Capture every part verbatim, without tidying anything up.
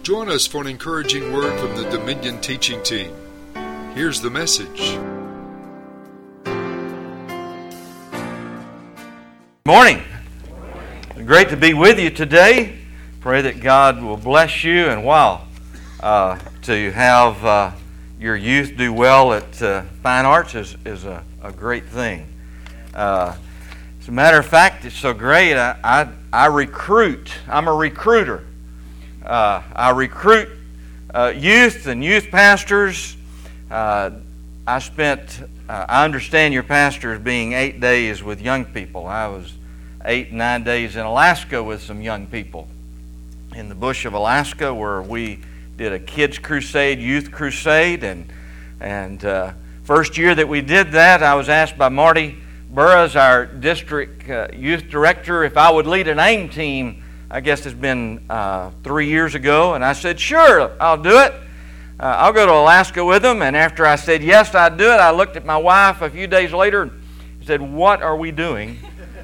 Join us for an encouraging word from the Dominion Teaching Team. Here's the message. Morning. Great to be with you today. Pray that God will bless you, and wow, uh, to have uh, your youth do well at uh, Fine Arts is, is a, a great thing. Uh, as a matter of fact, it's so great, I, I, I recruit. I'm a recruiter. Uh, I recruit uh, youth and youth pastors. Uh, I spent, uh, I understand your pastors being eight days with young people. I was eight, nine days in Alaska with some young people in the bush of Alaska, where we did a kids crusade, youth crusade, and and uh, first year that we did that, I was asked by Marty Burroughs, our district uh, youth director, if I would lead an AIM team. I guess it's been uh, three years ago, and I said, sure, I'll do it. Uh, I'll go to Alaska with them. And after I said yes, I'd do it, I looked at my wife a few days later and said, what are we doing?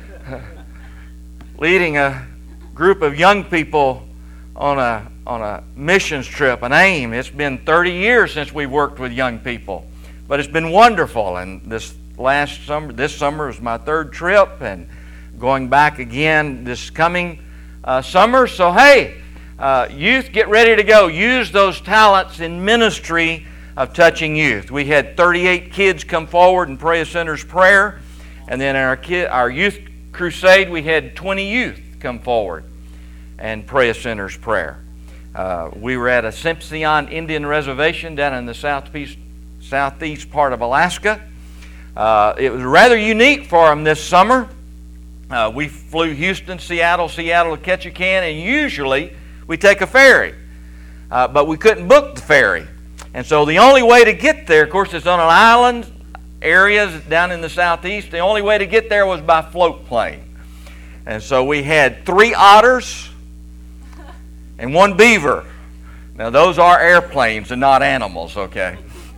Leading a group of young people on a on a missions trip, an AIM. It's been thirty years since we've worked with young people, but it's been wonderful. And this last summer, this summer was my third trip, and going back again this coming uh, summer. So hey, uh, youth, get ready to go. Use those talents in ministry of touching youth. We had thirty-eight kids come forward and pray a sinner's prayer, and then in our kid, our youth crusade, we had twenty youth come forward and pray a sinner's prayer. Uh, we were at a Simpson Indian reservation down in the southeast southeast part of Alaska. Uh, it was rather unique for them this summer. Uh, we flew Houston, Seattle, Seattle to Ketchikan, and usually we take a ferry. Uh, but we couldn't book the ferry. And so the only way to get there, of course, it's on an island, areas down in the southeast. The only way to get there was by float plane. And so we had three otters and one beaver. Now those are airplanes and not animals, okay?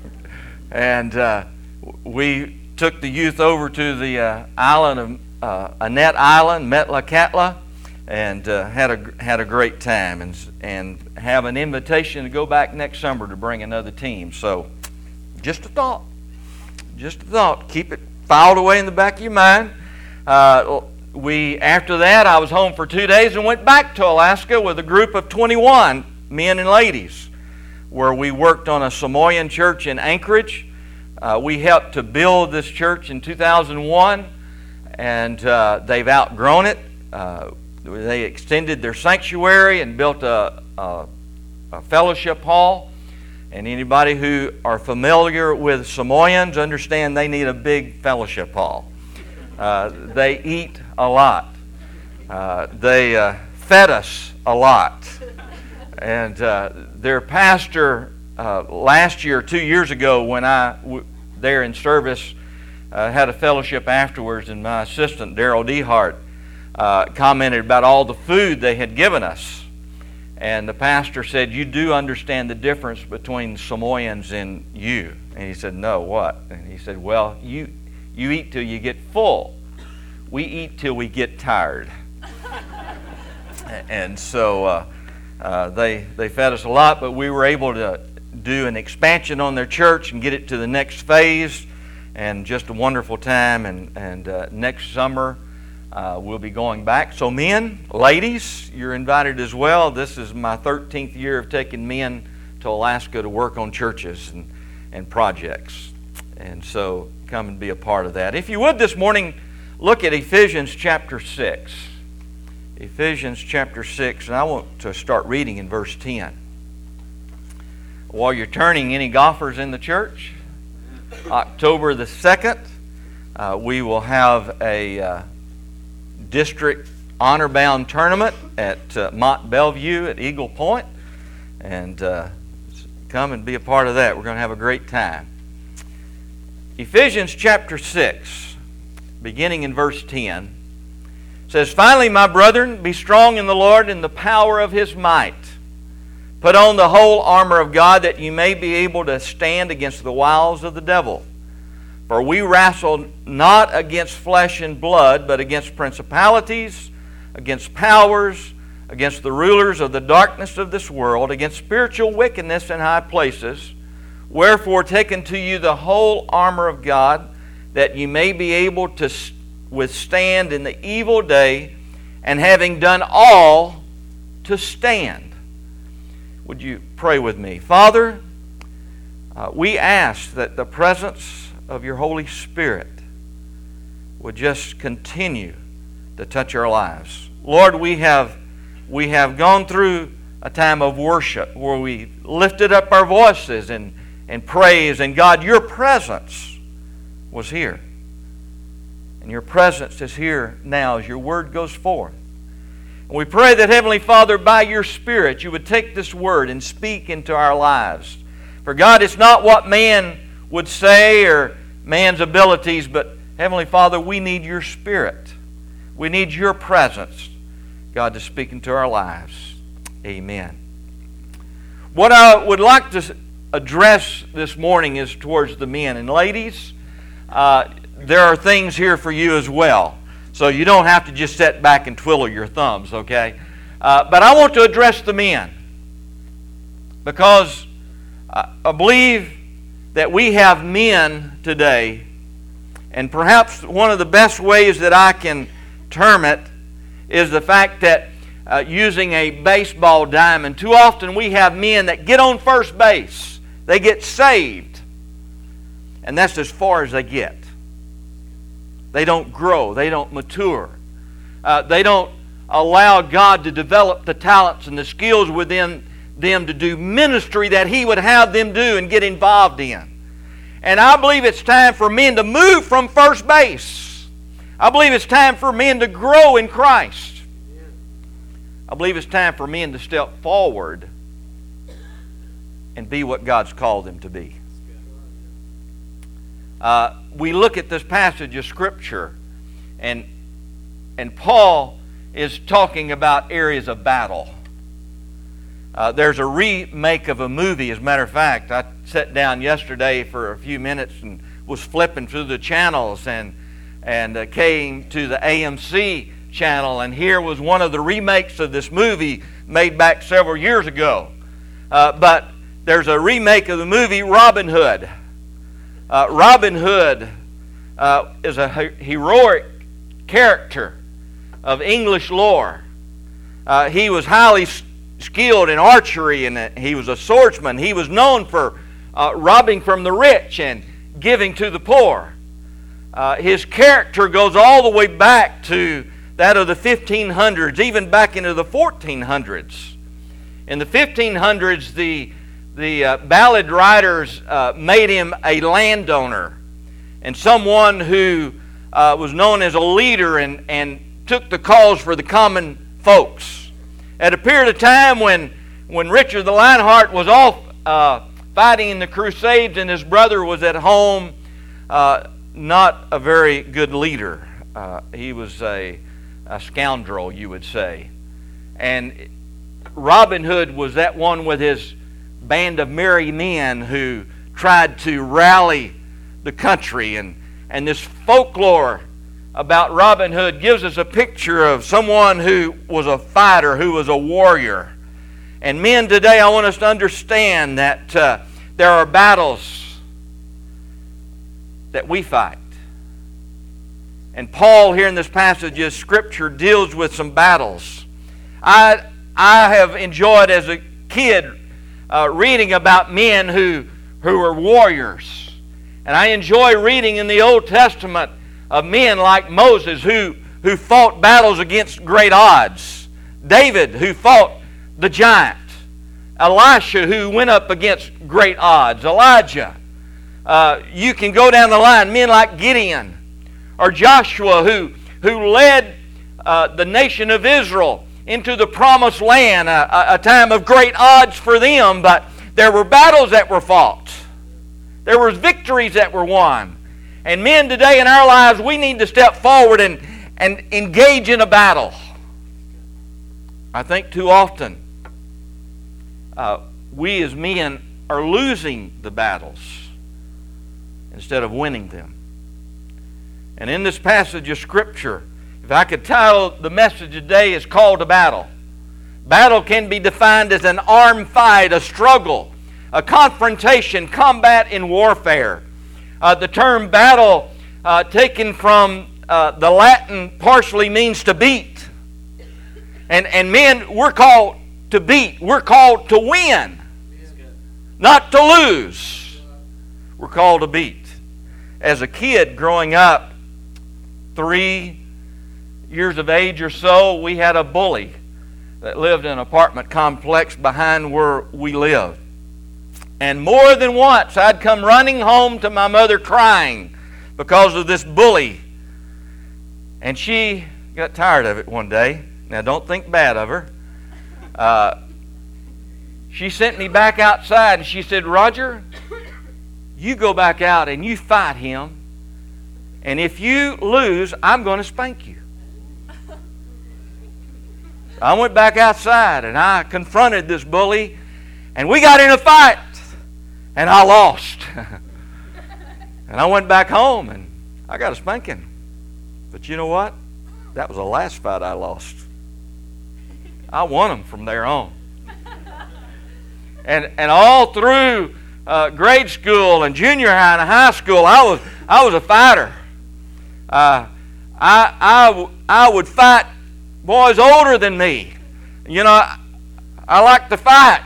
And uh, we took the youth over to the uh, island of uh, Annette Island, Metlakatla, and uh, had a had a great time, and and have an invitation to go back next summer to bring another team. So just a thought. Just a thought. Keep it filed away in the back of your mind. Uh, we after that, I was home for two days and went back to Alaska with a group of twenty-one men and ladies, where we worked on a Samoan church in Anchorage. Uh, we helped to build this church in two thousand one, and uh, they've outgrown it. Uh, they extended their sanctuary and built a, a, a fellowship hall. And anybody who are familiar with Samoans understand they need a big fellowship hall. Uh, they eat a lot. Uh, they uh, fed us a lot. And uh, their pastor uh, last year, two years ago, when I w- there in service, uh, had a fellowship afterwards, and my assistant, Daryl Dehart, uh, commented about all the food they had given us. And the pastor said, you do understand the difference between Samoans and you? And he said, no, what? And he said, well, you you eat till you get full. We eat till we get tired. And so uh, uh, they, they fed us a lot, but we were able to do an expansion on their church and get it to the next phase, and just a wonderful time. And, and uh, next summer, Uh, we'll be going back. So men, ladies, you're invited as well. This is my thirteenth year of taking men to Alaska to work on churches and, and projects. And so come and be a part of that. If you would this morning, look at Ephesians chapter six. Ephesians chapter six, and I want to start reading in verse ten. While you're turning, any golfers in the church? October the second, uh, we will have a Uh, district honor-bound tournament at uh, Mont Bellevue at Eagle Point, and uh, come and be a part of that. We're going to have a great time. Ephesians chapter six, beginning in verse ten, says, finally, my brethren, be strong in the Lord and the power of His might. Put on the whole armor of God, that you may be able to stand against the wiles of the devil. For we wrestle not against flesh and blood, but against principalities, against powers, against the rulers of the darkness of this world, against spiritual wickedness in high places. Wherefore take unto you the whole armor of God, that ye may be able to withstand in the evil day, and having done all, to stand. Would you pray with me? Father, uh, we ask that the presence of your Holy Spirit would just continue to touch our lives. Lord, we have we have gone through a time of worship where we lifted up our voices and, and praise, and God, your presence was here. And your presence is here now as your word goes forth. And we pray that, Heavenly Father, by your Spirit, you would take this word and speak into our lives. For God, it's not what man would say or man's abilities, but Heavenly Father, we need your Spirit. We need your presence, God, to speak into our lives. Amen. What I would like to address this morning is towards the men. And ladies, uh, there are things here for you as well. So you don't have to just sit back and twiddle your thumbs, okay? Uh, but I want to address the men. Because I believe that we have men today, and perhaps one of the best ways that I can term it is the fact that uh, using a baseball diamond, too often we have men that get on first base. They get saved, and that's as far as they get. They don't grow. They don't mature. Uh, they don't allow God to develop the talents and the skills within them to do ministry that He would have them do and get involved in. And I believe it's time for men to move from first base. I believe it's time for men to grow in Christ. I believe it's time for men to step forward and be what God's called them to be. Uh, we look at this passage of Scripture, and, and Paul is talking about areas of battle. Uh, there's a remake of a movie. As a matter of fact, I sat down yesterday for a few minutes and was flipping through the channels and, and uh, came to the A M C channel, and here was one of the remakes of this movie made back several years ago. Uh, but there's a remake of the movie Robin Hood. Uh, Robin Hood uh, is a heroic character of English lore. Uh, he was highly skilled in archery, and he was a swordsman. He was known for uh, robbing from the rich and giving to the poor. Uh, his character goes all the way back to that of the fifteen hundreds, even back into the fourteen hundreds. In the fifteen hundreds, the The uh, ballad writers uh, made him a landowner and someone who uh, was known as a leader and, and took the cause for the common folks. At a period of time when, when Richard the Lionheart was off uh, fighting in the Crusades and his brother was at home, uh, not a very good leader. Uh, he was a, a scoundrel, you would say. And Robin Hood was that one with his band of merry men who tried to rally the country. And, and this folklore about Robin Hood gives us a picture of someone who was a fighter, who was a warrior. And men, today I want us to understand that uh, there are battles that we fight. And Paul here in this passage of Scripture deals with some battles. I, I have enjoyed as a kid Uh, reading about men who, who were warriors. And I enjoy reading in the Old Testament of men like Moses who, who fought battles against great odds. David, who fought the giant. Elisha, who went up against great odds. Elijah. Uh, you can go down the line. Men like Gideon or Joshua who, who led uh, the nation of Israel into the promised land, a, a time of great odds for them, but there were battles that were fought. There were victories that were won. And men, today in our lives, we need to step forward and, and engage in a battle. I think too often uh, we as men are losing the battles instead of winning them. And in this passage of Scripture, if I could title the message today, is Call to Battle. Battle can be defined as an armed fight, a struggle, a confrontation, combat in warfare. Uh, the term battle, uh, taken from uh, the Latin, partially means to beat. And, and men, we're called to beat. We're called to win, not to lose. We're called to beat. As a kid growing up, three years of age or so, we had a bully that lived in an apartment complex behind where we lived. And more than once, I'd come running home to my mother crying because of this bully. And she got tired of it one day. Now, don't think bad of her. Uh, she sent me back outside and she said, "Roger, you go back out and you fight him. And if you lose, I'm going to spank you." I went back outside and I confronted this bully, and we got in a fight, and I lost. And I went back home and I got a spanking. But you know what? That was the last fight I lost. I won them from there on. And and all through uh, grade school and junior high and high school, I was I was a fighter. Uh, I I I would fight boys older than me. You know, I, I like to fight.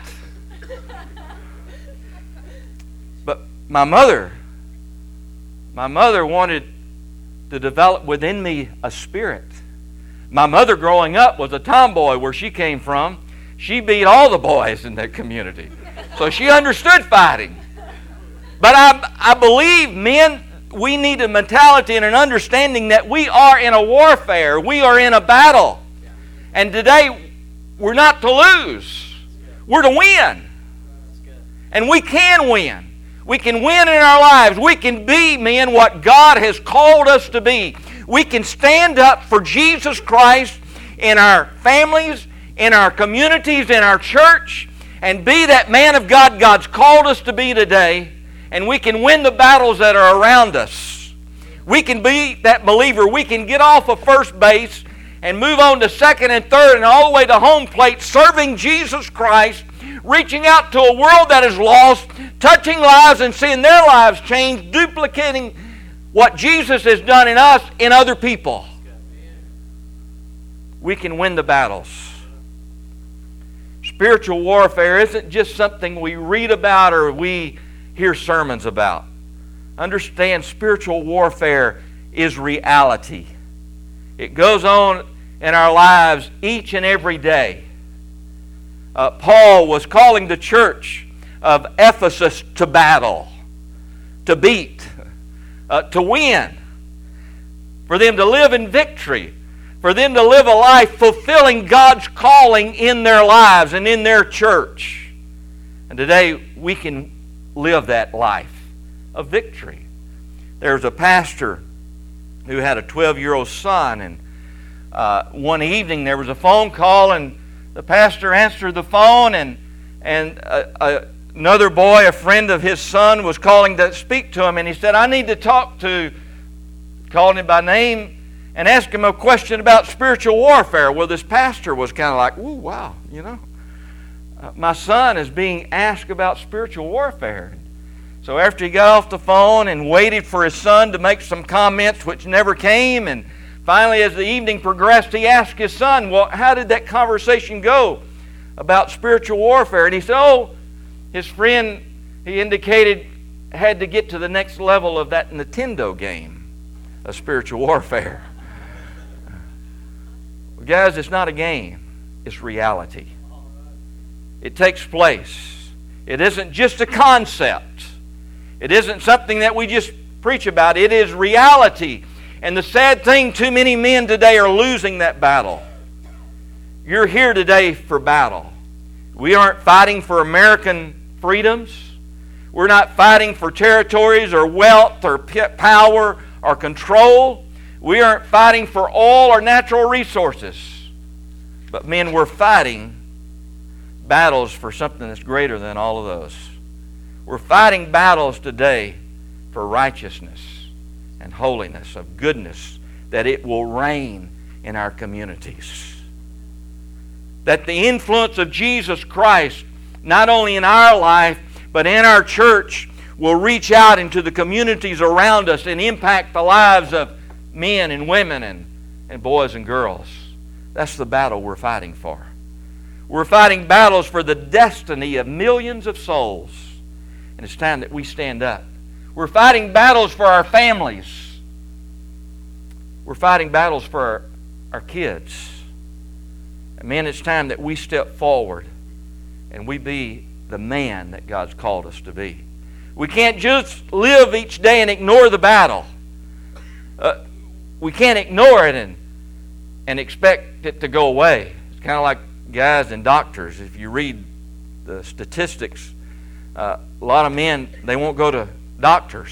But my mother, my mother wanted to develop within me a spirit. My mother growing up was a tomboy where she came from. She beat all the boys in that community. So she understood fighting. But I, I believe men, we need a mentality and an understanding that we are in a warfare. We are in a battle. And today, we're not to lose. We're to win. And we can win. We can win in our lives. We can be, men, what God has called us to be. We can stand up for Jesus Christ in our families, in our communities, in our church, and be that man of God God's called us to be today. And we can win the battles that are around us. We can be that believer. We can get off of first base and move on to second and third and all the way to home plate, serving Jesus Christ, reaching out to a world that is lost, touching lives and seeing their lives change, duplicating what Jesus has done in us in other people. We can win the battles. Spiritual warfare isn't just something we read about or we hear sermons about. Understand, spiritual warfare is reality. It goes on in our lives each and every day. Uh, Paul was calling the church of Ephesus to battle, to beat, uh, to win, for them to live in victory, for them to live a life fulfilling God's calling in their lives and in their church. And today we can live that life of victory. There was a pastor who had a twelve-year-old son, and uh, one evening there was a phone call, and the pastor answered the phone, and and uh, uh, another boy, a friend of his son, was calling to speak to him, and he said, "I need to talk to," called him by name, and asked him a question about spiritual warfare. Well, this pastor was kind of like, "Ooh, wow, you know, uh, my son is being asked about spiritual warfare." So after he got off the phone and waited for his son to make some comments which never came, and finally as the evening progressed, he asked his son, "Well, how did that conversation go about spiritual warfare?" And he said, "Oh, his friend," he indicated, "had to get to the next level of that Nintendo game of spiritual warfare." Well, guys, it's not a game. It's reality. It takes place. It isn't just a concept. It isn't something that we just preach about. It is reality. And the sad thing, too many men today are losing that battle. You're here today for battle. We aren't fighting for American freedoms. We're not fighting for territories or wealth or power or control. We aren't fighting for oil or natural resources. But men, we're fighting battles for something that's greater than all of those. We're fighting battles today for righteousness and holiness, of goodness, that it will reign in our communities. that the influence of Jesus Christ, not only in our life, but in our church, will reach out into the communities around us and impact the lives of men and women and, and boys and girls. That's the battle we're fighting for. We're fighting battles for the destiny of millions of souls. And it's time that we stand up. We're fighting battles for our families. We're fighting battles for our, our kids. And man, it's time that we step forward and we be the man that God's called us to be. We can't just live each day and ignore the battle. Uh, we can't ignore it and, and expect it to go away. It's kind of like guys and doctors. If you read the statistics, uh, a lot of men, they won't go to doctors.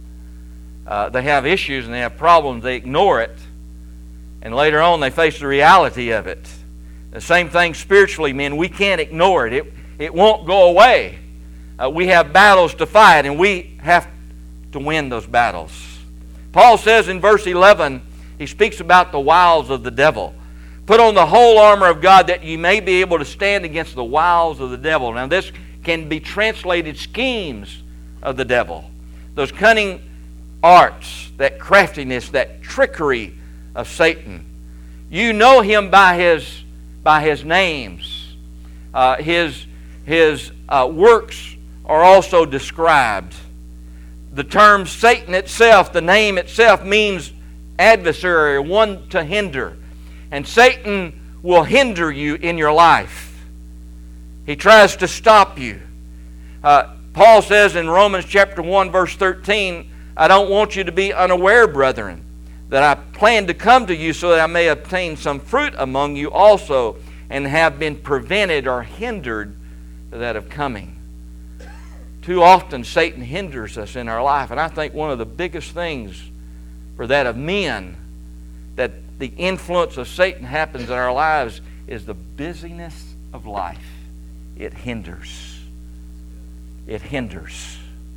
Uh, they have issues and they have problems. They ignore it. And later on, they face the reality of it. The same thing spiritually, men. We can't ignore it. It, it won't go away. Uh, we have battles to fight, and we have to win those battles. Paul says in verse eleven, he speaks about the wiles of the devil. Put on the whole armor of God that you may be able to stand against the wiles of the devil. Now this can be translated schemes of the devil. Those cunning arts, that craftiness, that trickery of Satan. You know him by his, by his names. Uh, his his uh, works are also described. The term Satan itself, the name itself, means adversary, one to hinder. And Satan will hinder you in your life. He tries to stop you. Uh, Paul says in Romans chapter one, verse thirteen, I don't want you to be unaware, brethren, that I plan to come to you so that I may obtain some fruit among you also, and have been prevented or hindered that of coming. Too often Satan hinders us in our life, and I think one of the biggest things for that of men, that the influence of Satan happens in our lives, is the busyness of life. It hinders. It hinders.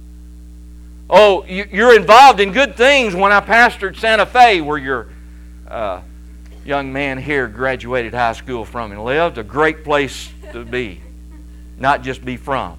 Oh, you're involved in good things. When I pastored Santa Fe, where your uh, young man here graduated high school from and lived, a great place to be, not just be from.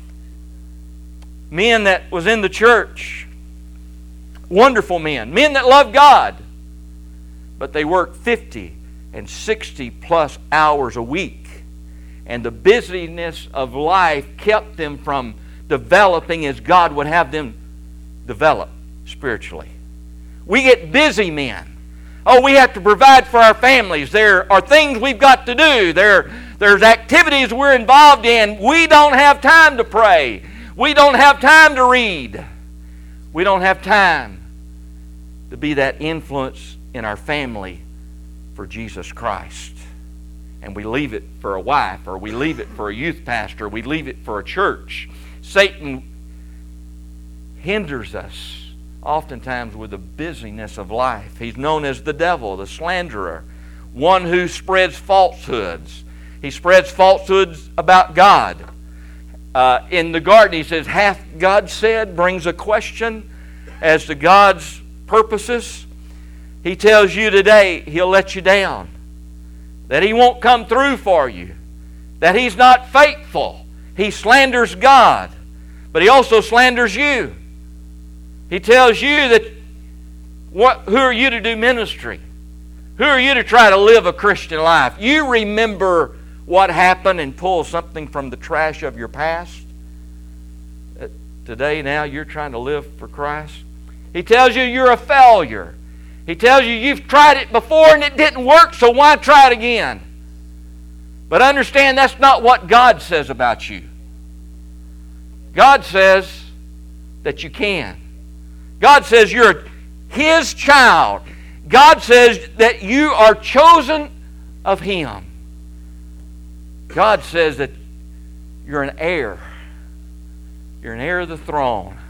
Men that was in the church, wonderful men, men that loved God, but they worked fifty and sixty plus hours a week. And the busyness of life kept them from developing as God would have them develop spiritually. We get busy men. Oh, we have to provide for our families. There are things we've got to do. There, there's activities we're involved in. We don't have time to pray. We don't have time to read. We don't have time to be that influence in our family for Jesus Christ. And we leave it for a wife, or we leave it for a youth pastor, we leave it for a church. Satan hinders us oftentimes with the busyness of life. He's known as the devil, the slanderer, one who spreads falsehoods. He spreads falsehoods about God. Uh, in the garden he says, hath God said, brings a question as to God's purposes. He tells you today he'll let you down, that he won't come through for you, that he's not faithful. He slanders God, but he also slanders you. He tells you that what, who are you to do ministry? Who are you to try to live a Christian life? You remember what happened and pull something from the trash of your past. Today now you're trying to live for Christ. He tells you you're a failure. He tells you you've tried it before and it didn't work, so why try it again? But understand that's not what God says about you. God says that you can. God says you're His child. God says that you are chosen of Him. God says that you're an heir. You're an heir of the throne.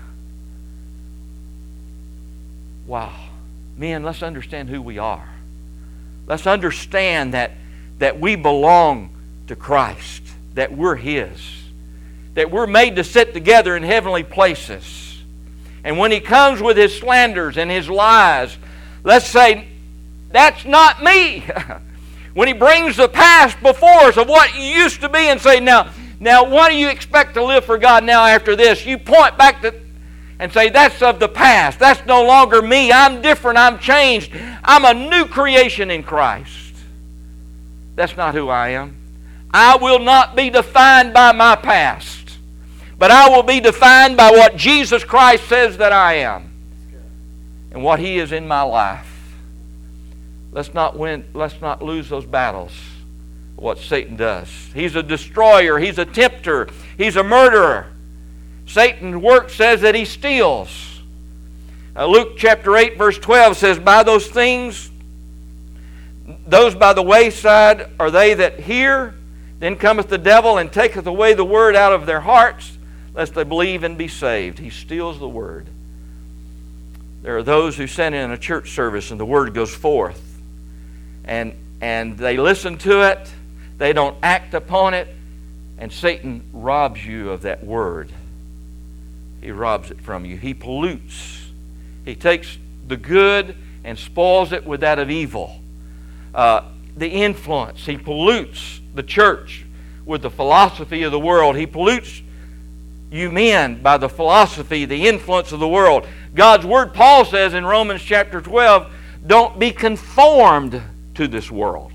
Wow. Men, let's understand who we are. Let's understand that, that we belong to Christ, that we're His, that we're made to sit together in heavenly places. And when He comes with His slanders and His lies, let's say, that's not me. When He brings the past before us of what you used to be and say, now, now what do you expect to live for God now after this? You point back to and say, that's of the past. That's no longer me. I'm different. I'm changed. I'm a new creation in Christ. That's not who I am. I will not be defined by my past, but I will be defined by what Jesus Christ says that I am and what He is in my life. Let's not win, let's not lose those battles. What Satan does. He's a destroyer. He's a tempter. He's a murderer. Satan's work says that he steals. Uh, Luke chapter eight verse twelve says, by those things, those by the wayside are they that hear, then cometh the devil and taketh away the word out of their hearts, lest they believe and be saved. He steals the word. There are those who send in a church service and the word goes forth. And, and they listen to it. They don't act upon it. And Satan robs you of that word. He robs it from you. He pollutes. He takes the good and spoils it with that of evil. Uh, the influence. He pollutes the church with the philosophy of the world. He pollutes you men by the philosophy, the influence of the world. God's Word, Paul says in Romans chapter twelve, don't be conformed to this world.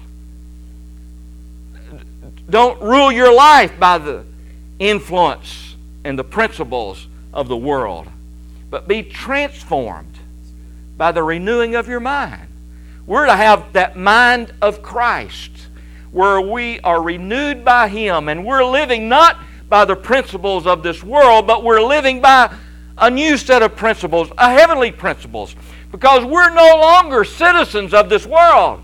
Don't rule your life by the influence and the principles of the world, but be transformed by the renewing of your mind. We're to have that mind of Christ, where we are renewed by Him, and we're living not by the principles of this world, but we're living by a new set of principles, a heavenly principles, because we're no longer citizens of this world.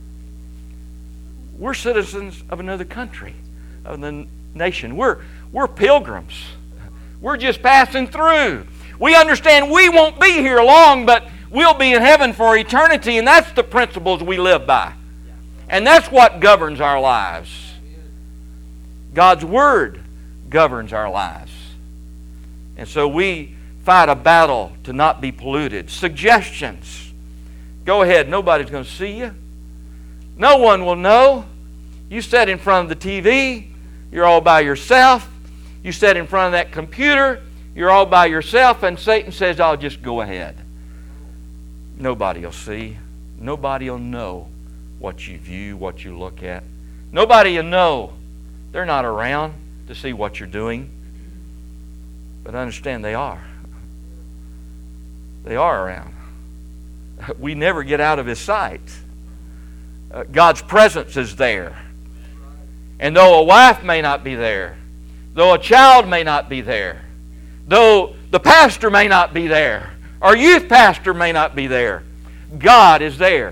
We're citizens of another country, of the nation. We're, we're pilgrims. We're just passing through. We understand we won't be here long, but we'll be in heaven for eternity, and that's the principles we live by. And that's what governs our lives. God's Word governs our lives. And so we fight a battle to not be polluted. Suggestions. Go ahead. Nobody's going to see you. No one will know. You sit in front of the T V. You're all by yourself. You sit in front of that computer. You're all by yourself. And Satan says, I'll just go ahead. Nobody will see. Nobody will know what you view, what you look at. Nobody will know. They're not around to see what you're doing. But understand they are. They are around. We never get out of His sight. Uh, God's presence is there. And though a wife may not be there, though a child may not be there, though the pastor may not be there, our youth pastor may not be there, God is there.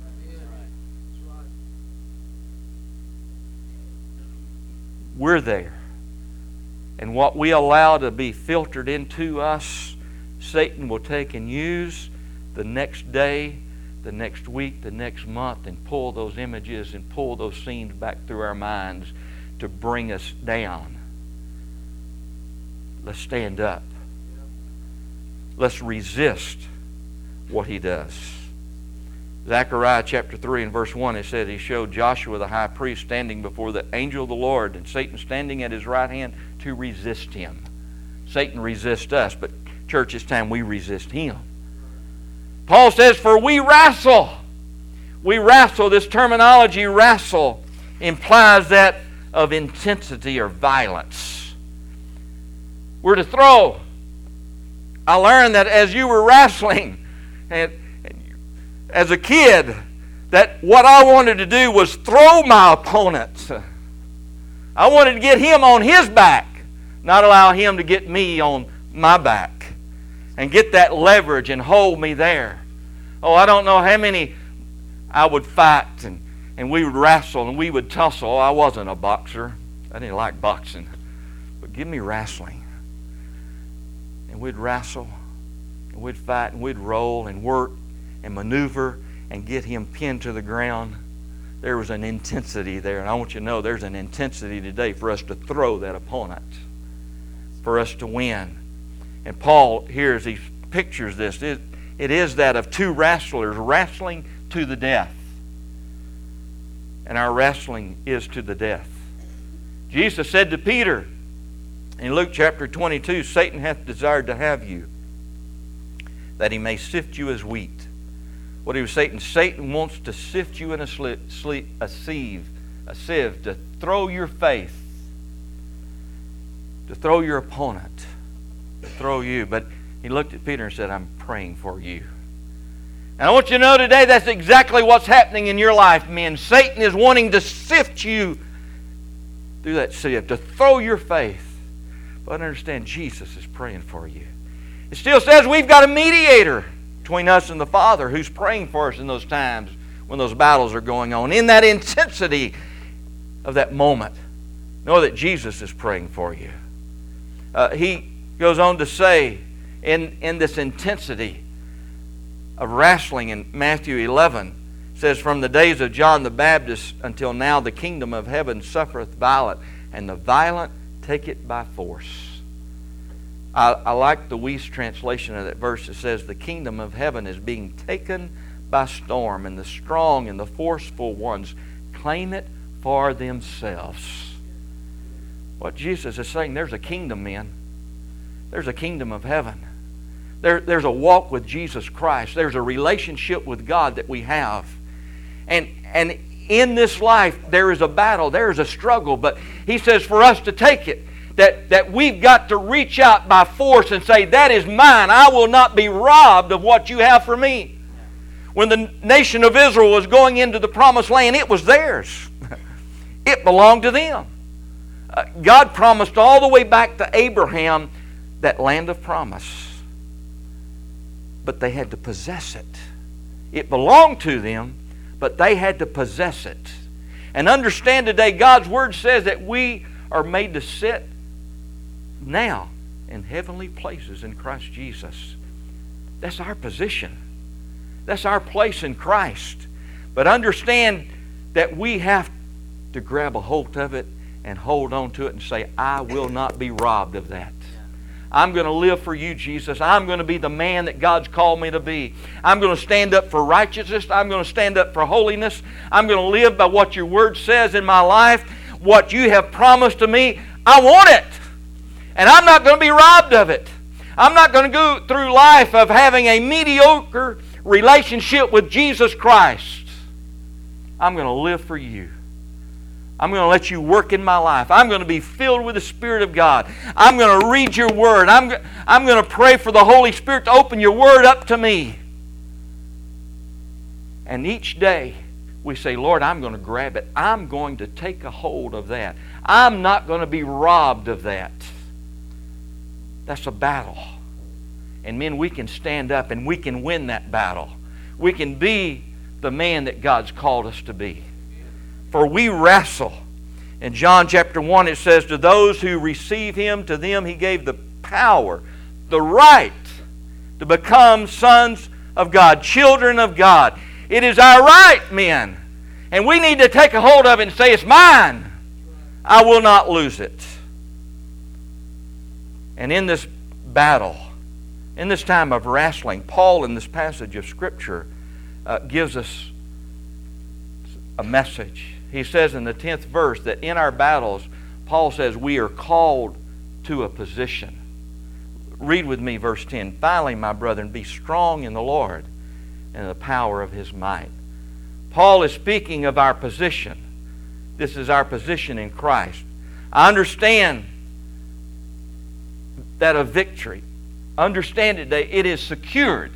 We're there. And what we allow to be filtered into us, Satan will take and use the next day, the next week, the next month, and pull those images and pull those scenes back through our minds to bring us down. Let's stand up. Let's resist what he does. Zechariah chapter three and verse one, it said, He showed Joshua the high priest standing before the angel of the Lord, and Satan standing at his right hand to resist him. Satan resists us, but church, it's time we resist him. Paul says, for we wrestle. We wrestle. This terminology, wrestle, implies that of intensity or violence. We're to throw. I learned that as you were wrestling, and, and you, as a kid, that what I wanted to do was throw my opponent. I wanted to get him on his back, not allow him to get me on my back. And get that leverage and hold me there. Oh, I don't know how many I would fight and, and we would wrestle and we would tussle. Oh, I wasn't a boxer. I didn't like boxing. But give me wrestling. And we'd wrestle and we'd fight and we'd roll and work and maneuver and get him pinned to the ground. There was an intensity there. And I want you to know there's an intensity today for us to throw that opponent. For us to win. And Paul here, as he pictures this, it, it is that of two wrestlers wrestling to the death. And our wrestling is to the death. Jesus said to Peter in Luke chapter twenty-two, Satan hath desired to have you, that he may sift you as wheat. What he was saying, Satan wants to sift you in a, sli- sli- a sieve, a sieve, to throw your faith, to throw your opponent, to throw you. But he looked at Peter and said, I'm praying for you. And I want you to know today that's exactly what's happening in your life, men. Satan is wanting to sift you through that sieve, to throw your faith. But understand, Jesus is praying for you. It still says we've got a mediator between us and the Father who's praying for us in those times when those battles are going on. In that intensity of that moment, know that Jesus is praying for you. Uh, he goes on to say, in, in this intensity of wrestling in Matthew eleven, says, from the days of John the Baptist until now, the kingdom of heaven suffereth violence, and the violent take it by force. I, I like the Weiss translation of that verse. It says, the kingdom of heaven is being taken by storm, and the strong and the forceful ones claim it for themselves. What Jesus is saying, there's a kingdom, men. There's a kingdom of heaven. There, there's a walk with Jesus Christ. There's a relationship with God that we have. And, and in this life, there is a battle. There is a struggle. But He says for us to take it, that, that we've got to reach out by force and say, that is mine. I will not be robbed of what you have for me. When the nation of Israel was going into the promised land, it was theirs. It belonged to them. Uh, God promised all the way back to Abraham that land of promise. But they had to possess it. It belonged to them, but they had to possess it. And understand today, God's Word says that we are made to sit now in heavenly places in Christ Jesus. That's our position. That's our place in Christ. But understand that we have to grab a hold of it and hold on to it and say, I will not be robbed of that. I'm going to live for you, Jesus. I'm going to be the man that God's called me to be. I'm going to stand up for righteousness. I'm going to stand up for holiness. I'm going to live by what your Word says in my life. What you have promised to me, I want it. And I'm not going to be robbed of it. I'm not going to go through life of having a mediocre relationship with Jesus Christ. I'm going to live for you. I'm going to let you work in my life. I'm going to be filled with the Spirit of God. I'm going to read your Word. I'm, I'm going to pray for the Holy Spirit to open your Word up to me. And each day we say, Lord, I'm going to grab it. I'm going to take a hold of that. I'm not going to be robbed of that. That's a battle. And men, we can stand up and we can win that battle. We can be the man that God's called us to be. For we wrestle. In John chapter one it says, to those who receive Him, to them He gave the power, the right to become sons of God, children of God. It is our right, men. And we need to take a hold of it and say, it's mine. I will not lose it. And in this battle, in this time of wrestling, Paul in this passage of Scripture uh, gives us a message. He says in the tenth verse that in our battles, Paul says we are called to a position. Read with me verse ten. Finally, my brethren, be strong in the Lord and the power of His might. Paul is speaking of our position. This is our position in Christ. I understand that of victory. Understand it that it is secured.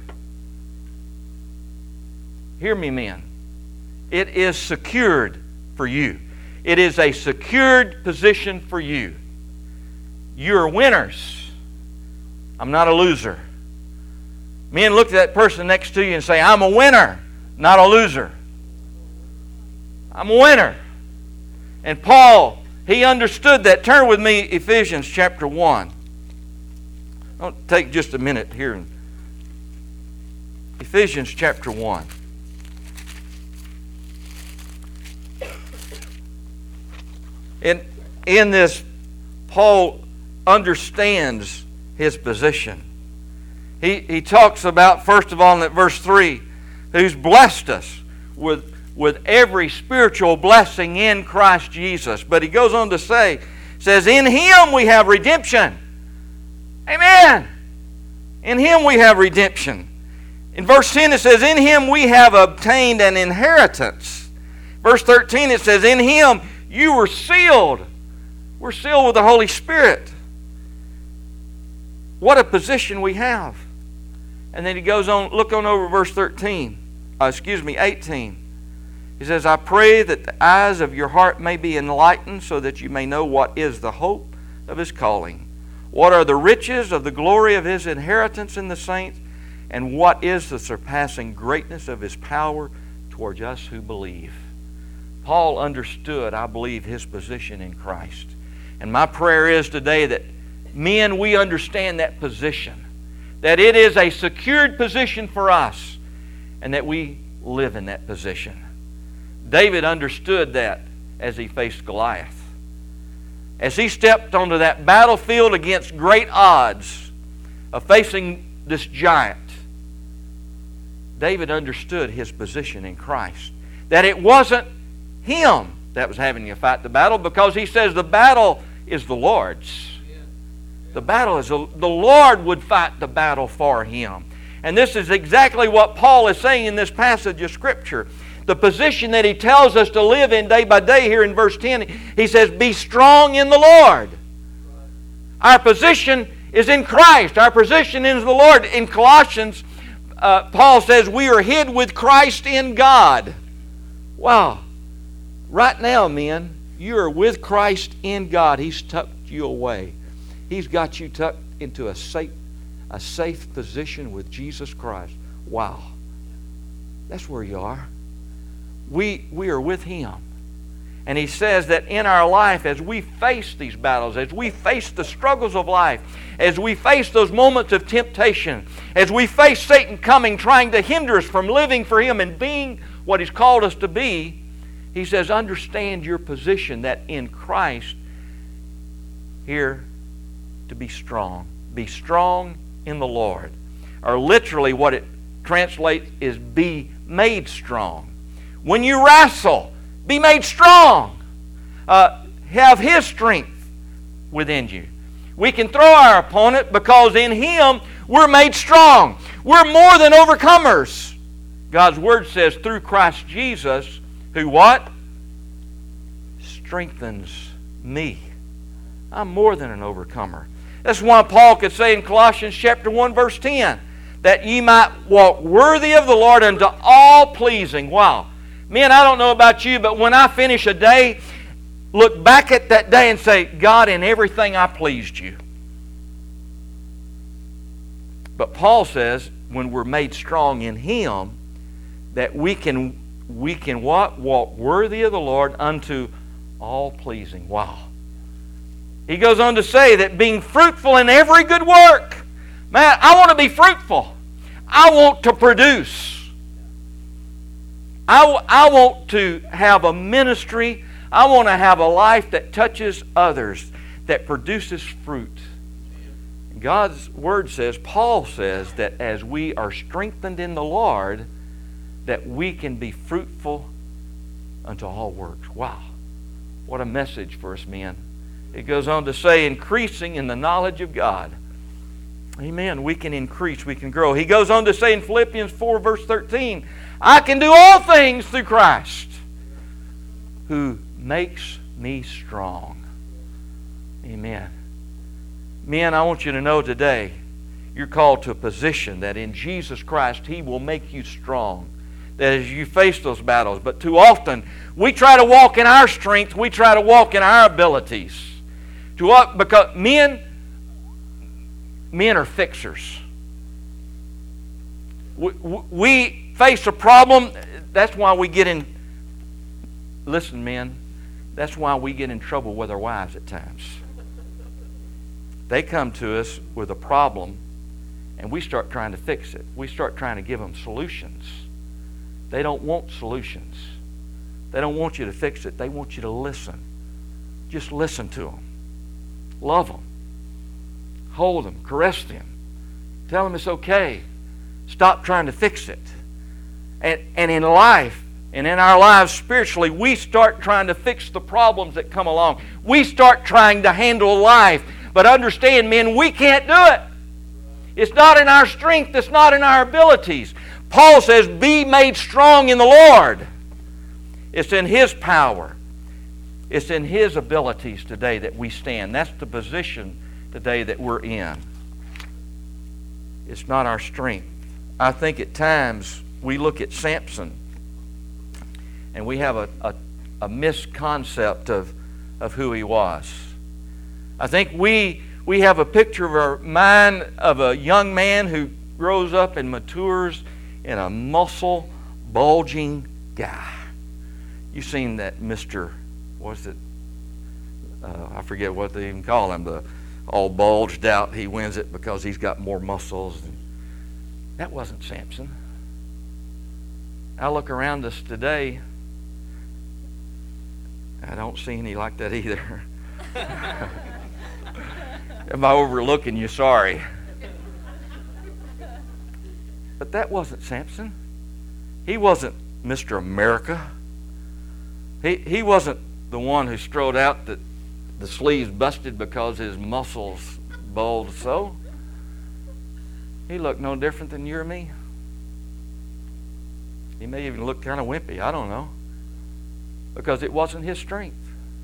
Hear me, men. It is secured for you. It is a secured position for you. You're winners. I'm not a loser. Men, look at that person next to you and say, I'm a winner, not a loser. I'm a winner. And Paul, he understood that. Turn with me Ephesians chapter one. I'll take just a minute here. Ephesians chapter one. In, in this, Paul understands his position. He, he talks about, first of all, in that verse three, who's blessed us with, with every spiritual blessing in Christ Jesus. But he goes on to say, says, in Him we have redemption. Amen. In Him we have redemption. In verse ten it says, in Him we have obtained an inheritance. Verse thirteen it says, in Him you were sealed. We're sealed with the Holy Spirit. What a position we have. And then he goes on, look on over verse thirteen. Uh, excuse me, eighteen. He says, I pray that the eyes of your heart may be enlightened so that you may know what is the hope of His calling. What are the riches of the glory of His inheritance in the saints? And what is the surpassing greatness of His power towards us who believe? Paul understood, I believe, his position in Christ. And my prayer is today that men, we understand that position. That it is a secured position for us. And that we live in that position. David understood that as he faced Goliath. As he stepped onto that battlefield against great odds of facing this giant, David understood his position in Christ. That it wasn't him that was having to fight the battle, because he says the battle is the Lord's. The battle is the, the Lord would fight the battle for him. And this is exactly what Paul is saying in this passage of Scripture. The position that he tells us to live in day by day here in verse ten, he says, be strong in the Lord. Our position is in Christ. Our position is the Lord. In Colossians, uh, Paul says, we are hid with Christ in God. Wow. Right now, men, you are with Christ in God. He's tucked you away. He's got you tucked into a safe, a safe position with Jesus Christ. Wow. That's where you are. We, we are with Him. And he says that in our life, as we face these battles, as we face the struggles of life, as we face those moments of temptation, as we face Satan coming, trying to hinder us from living for Him and being what He's called us to be, he says, understand your position, that in Christ, here to be strong. Be strong in the Lord. Or literally what it translates is be made strong. When you wrestle, be made strong. Uh, have His strength within you. We can throw our opponent because in Him we're made strong. We're more than overcomers. God's Word says through Christ Jesus, who what? Strengthens me. I'm more than an overcomer. That's why Paul could say in Colossians chapter one verse ten, that ye might walk worthy of the Lord unto all pleasing. Wow. Men, I don't know about you, but when I finish a day, look back at that day and say, God, in everything I pleased you. But Paul says, when we're made strong in Him, that we can, we can what? Walk worthy of the Lord unto all pleasing. Wow. He goes on to say that being fruitful in every good work. Man, I want to be fruitful. I want to produce. I, I want to have a ministry. I want to have a life that touches others, that produces fruit. God's Word says, Paul says, that as we are strengthened in the Lord, that we can be fruitful unto all works. Wow. What a message for us men. It goes on to say, increasing in the knowledge of God. Amen. We can increase. We can grow. He goes on to say in Philippians four verse thirteen, I can do all things through Christ who makes me strong. Amen. Men, I want you to know today, you're called to a position that in Jesus Christ He will make you strong. That as you face those battles. But too often, we try to walk in our strength. We try to walk in our abilities. To what? Because men, men are fixers. We, we face a problem. That's why we get in. Listen, men. That's why we get in trouble with our wives at times. They come to us with a problem, and we start trying to fix it. We start trying to give them solutions. They don't want solutions. They don't want you to fix it. They want you to listen. Just listen to them. Love them. Hold them. Caress them. Tell them it's okay. Stop trying to fix it. And, and in life, And in our lives spiritually, we start trying to fix the problems that come along. We start trying to handle life. But understand, men, we can't do it. It's not in our strength. It's not in our abilities. Paul says, be made strong in the Lord. It's in His power. It's in His abilities today that we stand. That's the position today that we're in. It's not our strength. I think at times we look at Samson and we have a, a, a misconcept of, of who he was. I think we, we have a picture of our mind of a young man who grows up and matures in a muscle bulging guy. You've seen that Mister what's it? Uh, I forget what they even call him. The all bulged out. He wins it because he's got more muscles. That wasn't Samson. I look around us today. I don't see any like that either. Am I overlooking you? Sorry. But that wasn't Samson. He wasn't Mister America. He, he wasn't the one who strode out that the sleeves busted because his muscles bulged so. He looked no different than you or me. He may even look kind of wimpy. I don't know. Because it wasn't his strength.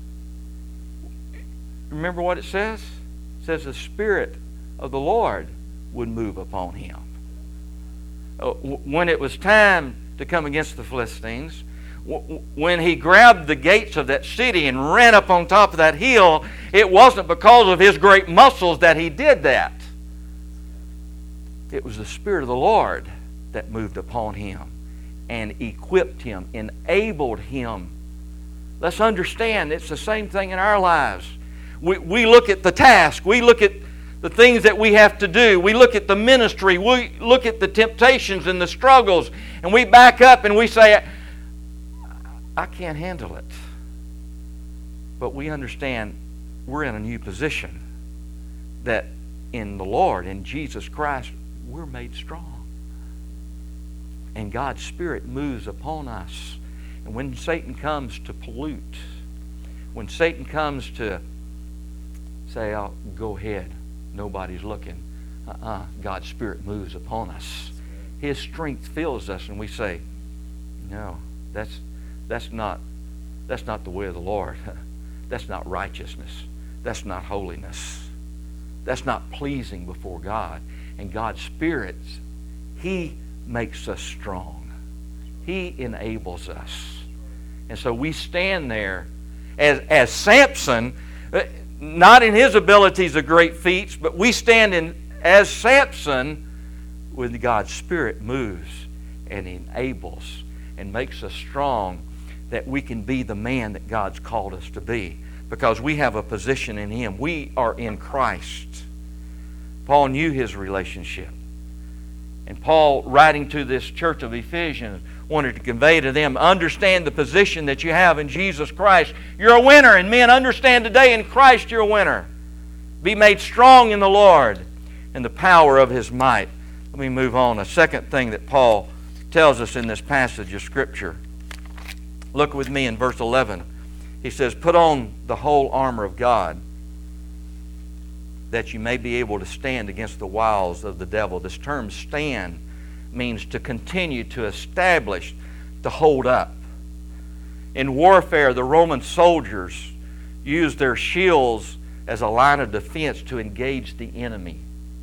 Remember what it says? It says the Spirit of the Lord would move upon him. When it was time to come against the Philistines, when he grabbed the gates of that city and ran up on top of that hill, it wasn't because of his great muscles that he did that. It was the Spirit of the Lord that moved upon him and equipped him, enabled him. Let's understand, it's the same thing in our lives. We, we look at the task. We look at the things that we have to do. We look at the ministry. We look at the temptations and the struggles. And we back up and we say, I can't handle it. But we understand we're in a new position. That in the Lord, in Jesus Christ, we're made strong. And God's Spirit moves upon us. And when Satan comes to pollute, when Satan comes to say, oh, go ahead, nobody's looking, uh-uh, God's Spirit moves upon us. His strength fills us, and we say, no, that's that's not that's not the way of the Lord. That's not righteousness. That's not holiness. That's not pleasing before God. And God's Spirit, He makes us strong. He enables us. And so we stand there as, as Samson, not in his abilities of great feats, but we stand in as Samson when God's Spirit moves and enables and makes us strong, that we can be the man that God's called us to be, because we have a position in Him. We are in Christ. Paul knew his relationship. And Paul, writing to this church of Ephesians, wanted to convey to them, understand the position that you have in Jesus Christ. You're a winner. And men, understand today in Christ you're a winner. Be made strong in the Lord and the power of His might. Let me move on. A second thing that Paul tells us in this passage of Scripture. Look with me in verse eleven. He says, put on the whole armor of God, that you may be able to stand against the wiles of the devil. This term stand means to continue, to establish, to hold up. In warfare, the Roman soldiers used their shields as a line of defense to engage the enemy.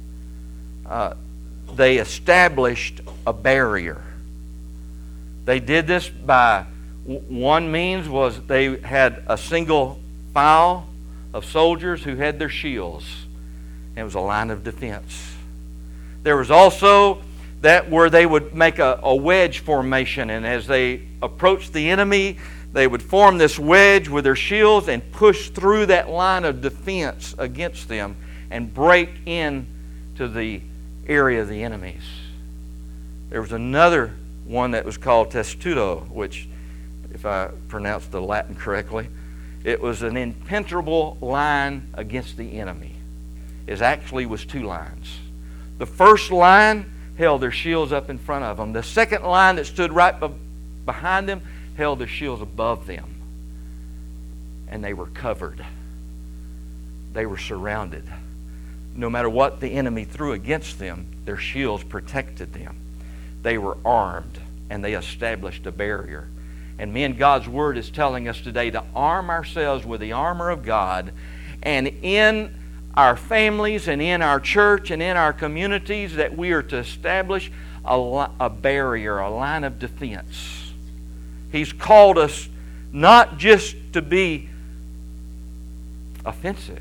Uh, they established a barrier. They did this by, one means was they had a single file of soldiers who had their shields. It was a line of defense. There was also that where they would make a, a wedge formation, and as they approached the enemy, they would form this wedge with their shields and push through that line of defense against them and break into the area of the enemies. There was another one that was called testudo, which, if I pronounced the Latin correctly, it was an impenetrable line against the enemy. It actually was two lines. The first line held their shields up in front of them. The second line that stood right be- behind them held their shields above them, and they were covered. They were surrounded. No matter what the enemy threw against them, their shields protected them. They were armed, and they established a barrier. And men, God's Word is telling us today to arm ourselves with the armor of God, and in our families and in our church and in our communities that we are to establish a, li- a barrier, a line of defense. He's called us not just to be offensive,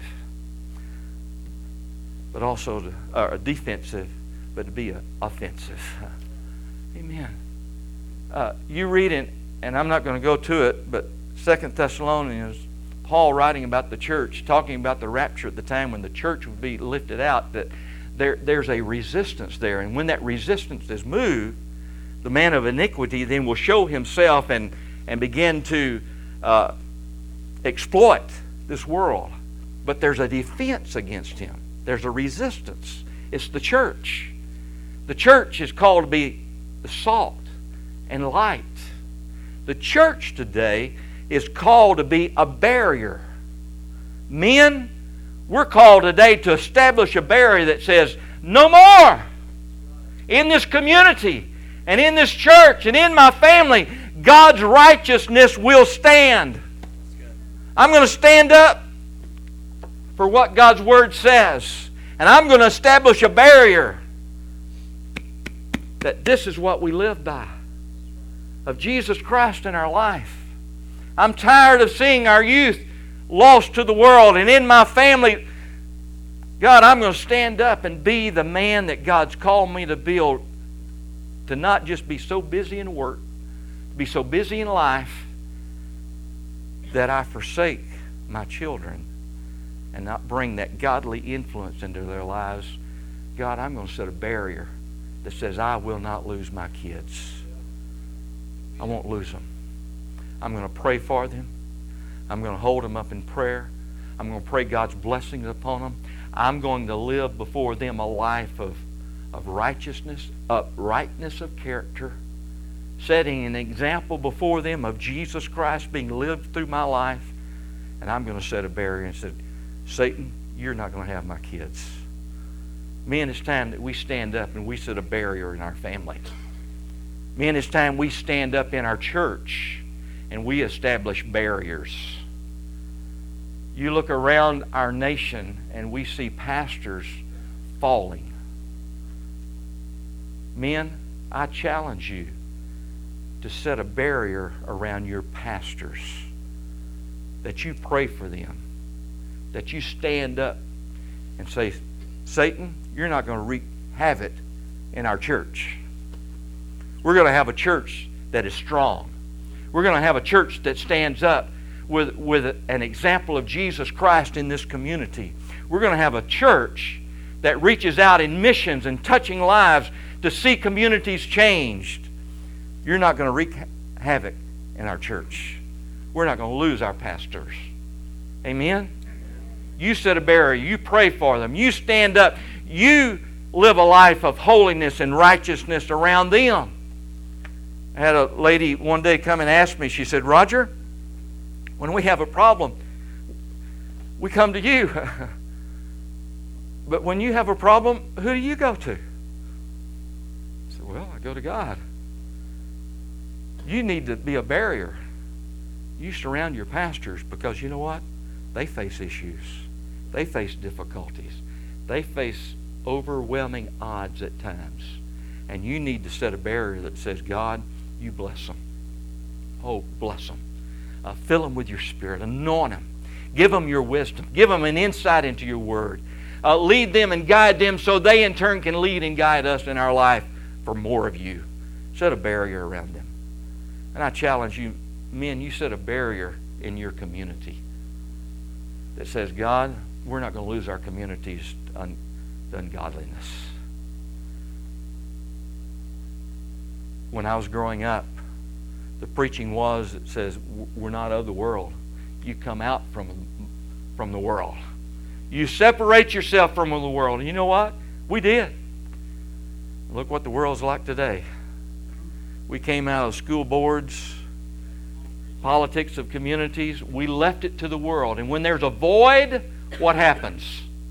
but also to, uh, defensive, but to be uh, offensive. Amen. Uh, you read in, and I'm not going to go to it, but Second Thessalonians, Paul writing about the church, talking about the rapture at the time when the church would be lifted out, that there, there's a resistance there. And when that resistance is moved, the man of iniquity then will show himself and, and begin to uh, exploit this world. But there's a defense against him. There's a resistance. It's the church. The church is called to be the salt and light. The church today is called to be a barrier. Men, we're called today to establish a barrier that says, no more! In this community and in this church and in my family, God's righteousness will stand. I'm going to stand up for what God's Word says. And I'm going to establish a barrier that this is what we live by, of Jesus Christ in our life. I'm tired of seeing our youth lost to the world. And in my family, God, I'm going to stand up and be the man that God's called me to be, to not just be so busy in work, to be so busy in life that I forsake my children and not bring that godly influence into their lives. God, I'm going to set a barrier that says I will not lose my kids. I won't lose them. I'm going to pray for them. I'm going to hold them up in prayer. I'm going to pray God's blessings upon them. I'm going to live before them a life of, of righteousness, uprightness of character, setting an example before them of Jesus Christ being lived through my life. And I'm going to set a barrier and say, Satan, you're not going to have my kids. Men, it's time that we stand up and we set a barrier in our family. Men, it's time we stand up in our church and we establish barriers. You look around our nation and we see pastors falling. Men, I challenge you to set a barrier around your pastors, that you pray for them, that you stand up and say, Satan, you're not going to wreak havoc in our church. We're going to have a church that is strong. We're going to have a church that stands up with, with an example of Jesus Christ in this community. We're going to have a church that reaches out in missions and touching lives to see communities changed. You're not going to wreak havoc in our church. We're not going to lose our pastors. Amen? You set a barrier. You pray for them. You stand up. You live a life of holiness and righteousness around them. I had a lady one day come and ask me, she said, Roger, when we have a problem, we come to you. But when you have a problem, who do you go to? I said, well, I go to God. You need to be a barrier. You surround your pastors because you know what? They face issues. They face difficulties. They face overwhelming odds at times. And you need to set a barrier that says, God, you bless them. Oh, bless them. Uh, fill them with your Spirit. Anoint them. Give them your wisdom. Give them an insight into your Word. Uh, lead them and guide them so they in turn can lead and guide us in our life for more of you. Set a barrier around them. And I challenge you, men, you set a barrier in your community that says, God, we're not going to lose our communities to, un- to ungodliness. When I was growing up, the preaching was that says, we're not of the world. You come out from, from the world. You separate yourself from the world. And you know what? We did. Look what the world's like today. We came out of school boards. politics of communities. We left it to the world. And when there's a void, what happens?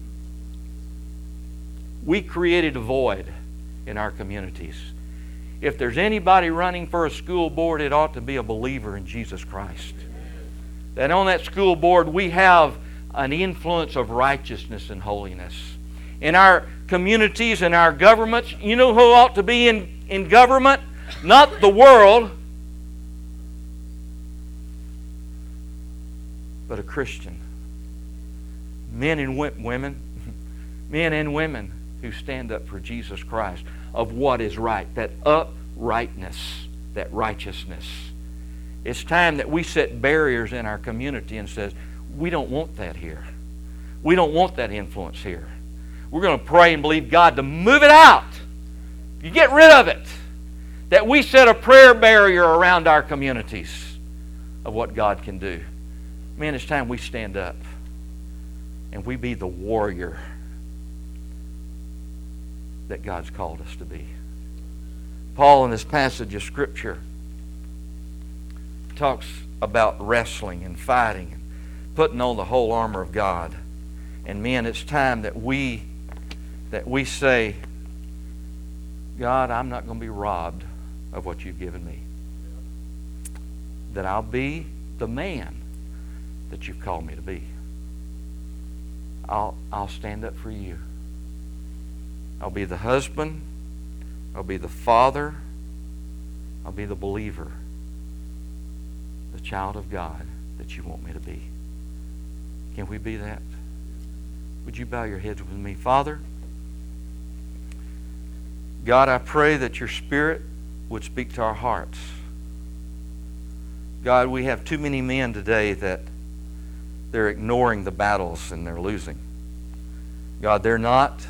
We created a void in our communities. If there's anybody running for a school board, it ought to be a believer in Jesus Christ. That on that school board we have an influence of righteousness and holiness. In our communities and our governments, you know who ought to be in, in government? Not the world, but a Christian. Men and women, men and women who stand up for Jesus Christ, of what is right, that uprightness, that righteousness. It's time that we set barriers in our community and says, we don't want that here. We don't want that influence here. We're going to pray and believe God to move it out. You get rid of it. That we set a prayer barrier around our communities of what God can do. Man, it's time we stand up and we be the warrior that God's called us to be. Paul in this passage of Scripture talks about wrestling and fighting and putting on the whole armor of God. And men, it's time that we that we say, God, I'm not going to be robbed of what you've given me. That I'll be the man that you've called me to be. I'll, I'll stand up for you. I'll be the husband. I'll be the father. I'll be the believer. The child of God that you want me to be. Can we be that? Would you bow your heads with me? Father, God, I pray that your Spirit would speak to our hearts. God, we have too many men today that they're ignoring the battles and they're losing. God, they're not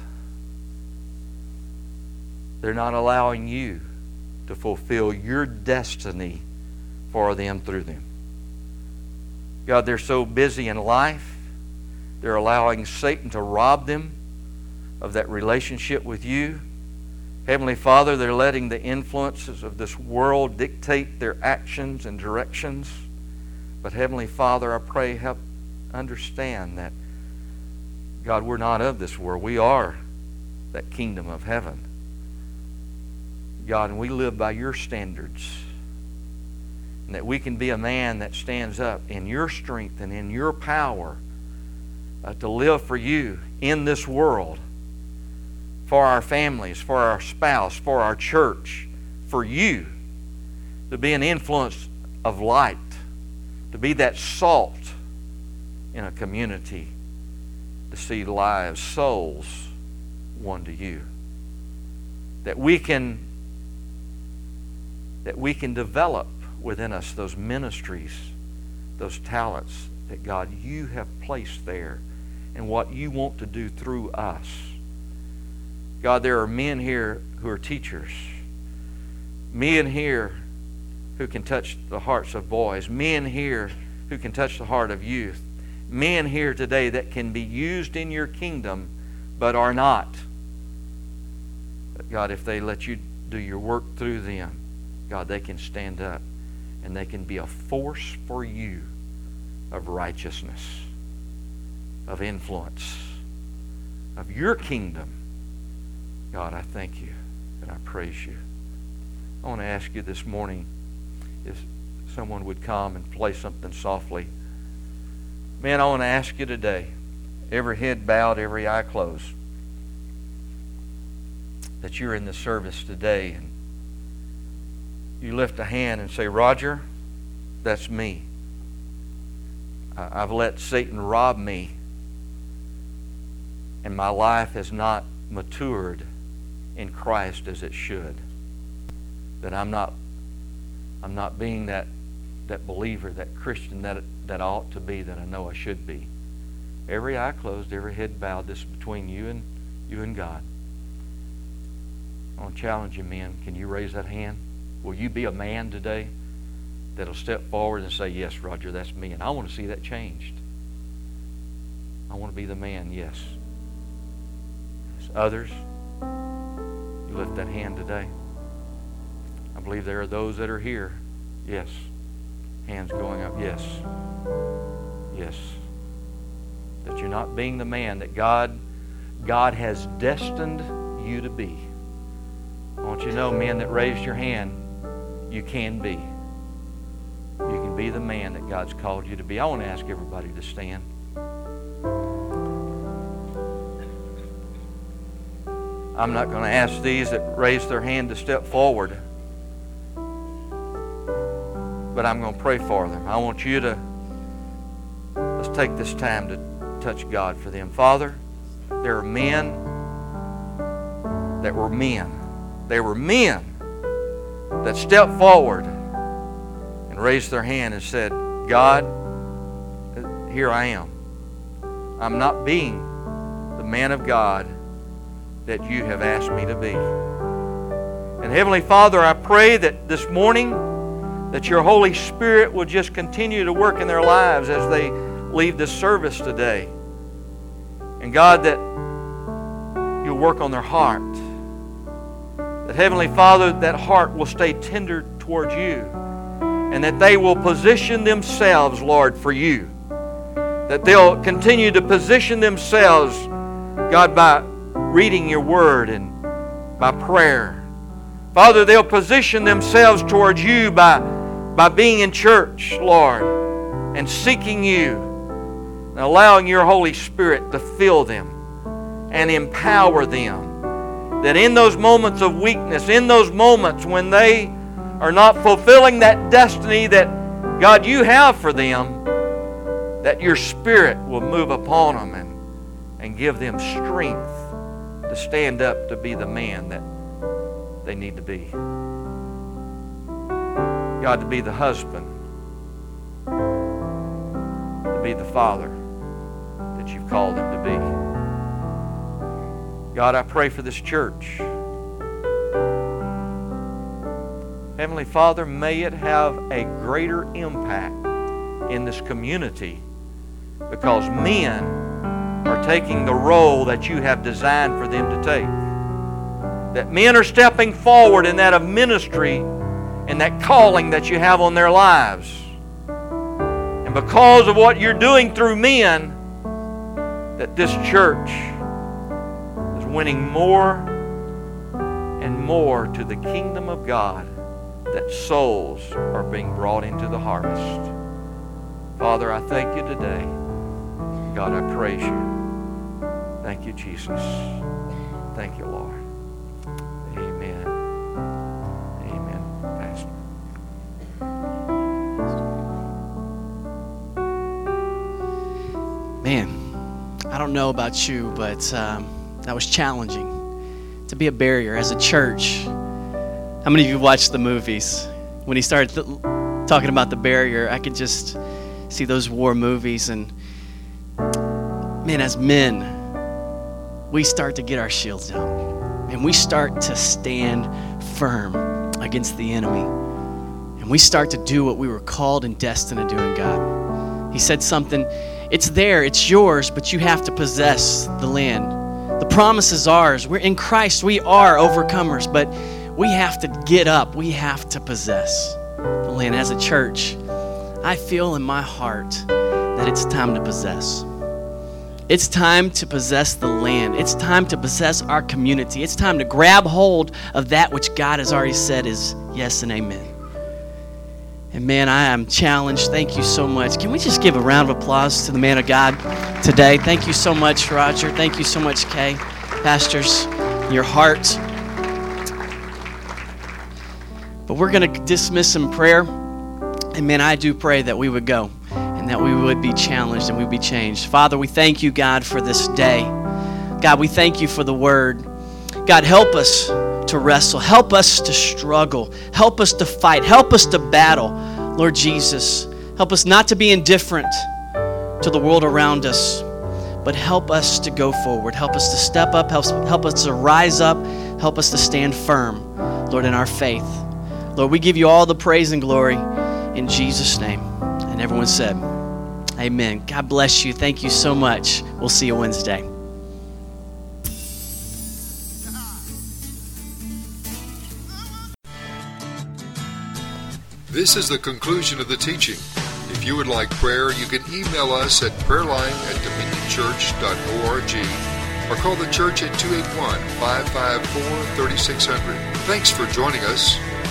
they're not allowing you to fulfill your destiny for them through them. God, they're so busy in life. They're allowing Satan to rob them of that relationship with you. Heavenly Father, they're letting the influences of this world dictate their actions and directions. But Heavenly Father, I pray, help understand that, God, we're not of this world. We are that kingdom of heaven. God, and we live by your standards. And that we can be a man that stands up in your strength and in your power uh, to live for you in this world. For our families, for our spouse, for our church, for you. To be an influence of light. To be that salt in a community. To see lives, souls won to you. That we can that we can develop within us those ministries, those talents that, God, you have placed there and what you want to do through us. God, there are men here who are teachers. Men here who can touch the hearts of boys. Men here who can touch the heart of youth. Men here today that can be used in your kingdom but are not. But God, if they let you do your work through them, God, they can stand up and they can be a force for you of righteousness, of influence, of your kingdom. God, I thank you and I praise you. I want to ask you this morning if someone would come and play something softly. Man, I want to ask you today, every head bowed, every eye closed, that you're in the service today and you lift a hand and say, Roger, that's me. I've let Satan rob me and my life has not matured in Christ as it should. That I'm not I'm not being that that believer, that Christian that that I ought to be, that I know I should be. Every eye closed, every head bowed. This is between you and you and God. I want to challenge you, men. Can you raise that hand? Will you be a man today that'll step forward and say, yes, Roger, that's me, and I want to see that changed. I want to be the man, yes. Yes. Others, you lift that hand today. I believe there are those that are here. Yes. Hands going up. Yes. Yes. That you're not being the man that God, God has destined you to be. I want you to know, men that raised your hand, you can be. You can be the man that God's called you to be. I want to ask everybody to stand. I'm not going to ask these that raised their hand to step forward, but I'm going to pray for them. I want you to, let's take this time to touch God for them. Father, there are men that were men. They were men that stepped forward and raised their hand and said, God, here I am. I'm not being the man of God that you have asked me to be. And Heavenly Father, I pray that this morning that your Holy Spirit will just continue to work in their lives as they leave this service today. And God, that you'll work on their heart. That Heavenly Father, that heart will stay tender towards you. And that they will position themselves, Lord, for you. That they'll continue to position themselves, God, by reading your word and by prayer. Father, they'll position themselves towards you by, by being in church, Lord, and seeking you, and allowing your Holy Spirit to fill them and empower them. That in those moments of weakness, in those moments when they are not fulfilling that destiny that, God, you have for them, that your Spirit will move upon them and, and give them strength to stand up to be the man that they need to be. God, to be the husband, to be the father that you've called them to be. God, I pray for this church. Heavenly Father, may it have a greater impact in this community because men are taking the role that you have designed for them to take. That men are stepping forward in that of ministry and that calling that you have on their lives. And because of what you're doing through men, that this church is winning more and more to the kingdom of God, that souls are being brought into the harvest. Father, I thank you today. God, I praise you. Thank you, Jesus. Thank you, Lord. Amen. Amen, Pastor. Man, I don't know about you, but um, that was challenging to be a barrier as a church. How many of you watched the movies? When he started th- talking about the barrier, I could just see those war movies. And man, as men, we start to get our shields down. And we start to stand firm against the enemy. And we start to do what we were called and destined to do in God. He said something, it's there, it's yours, but you have to possess the land. The promise is ours. We're in Christ. We are overcomers, but we have to get up. We have to possess the land. As a church, I feel in my heart that it's time to possess. It's time to possess the land. It's time to possess our community. It's time to grab hold of that which God has already said is yes and amen. And man, I am challenged. Thank you so much. Can we just give a round of applause to the man of God today? Thank you so much, Roger. Thank you so much, Kay. Pastors, your heart. But we're going to dismiss in prayer. And man, I do pray that we would go and that we would be challenged and we would be changed. Father, we thank you, God, for this day. God, we thank you for the word. God, help us to wrestle. Help us to struggle. Help us to fight. Help us to battle. Lord Jesus, help us not to be indifferent to the world around us, but help us to go forward. Help us to step up. Help, help us to rise up. Help us to stand firm, Lord, in our faith. Lord, we give you all the praise and glory in Jesus' name. And everyone said, amen. God bless you. Thank you so much. We'll see you Wednesday. This is the conclusion of the teaching. If you would like prayer, you can email us at prayerline at dominion church dot org or call the church at two eight one, five five four, three six zero zero. Thanks for joining us.